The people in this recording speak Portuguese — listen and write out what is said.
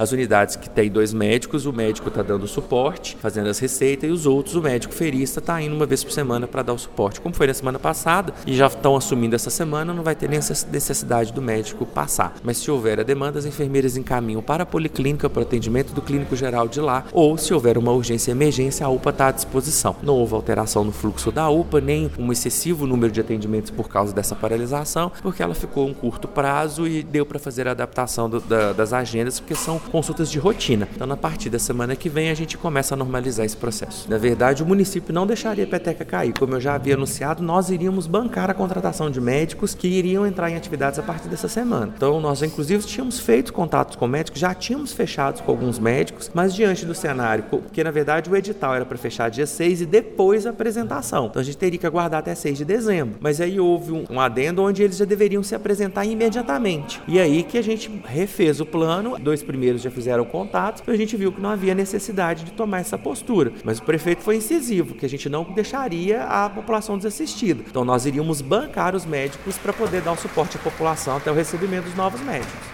As unidades que tem 2 médicos, o médico está dando suporte, fazendo as receitas, e os outros, o médico ferista está indo uma vez por semana para dar o suporte. Como foi na semana passada, e já estão assumindo essa semana, não vai ter necessidade do médico passar. Mas se houver a demanda, as enfermeiras encaminham para a policlínica, para o atendimento do clínico geral de lá, ou se houver uma urgência e emergência, a UPA está à disposição. Não houve alteração no fluxo da UPA, nem um excessivo número de atendimentos por causa dessa paralisação, porque ela ficou um curto prazo e deu para fazer a adaptação das agendas, porque são consultas de rotina. Então, a partir da semana que vem, a gente começa a normalizar esse processo. Na verdade, o município não deixaria a peteca cair. Como eu já havia anunciado, nós iríamos bancar a contratação de médicos que iriam entrar em atividades a partir dessa semana. Então, nós, inclusive, tínhamos feito contatos com médicos, já tínhamos fechado com alguns médicos, mas diante do cenário, porque, na verdade, o edital era para fechar dia 6 e depois a apresentação. Então, a gente teria que aguardar até 6 de dezembro. Mas aí houve um adendo onde eles já deveriam se apresentar imediatamente. E aí que a gente refez o plano, 2 primeiros já fizeram contatos, e a gente viu que não havia necessidade de tomar essa postura. Mas o prefeito foi incisivo, que a gente não deixaria a população desassistida. Então, nós iríamos bancar os médicos para poder dar um suporte à população até o recebimento dos novos médicos.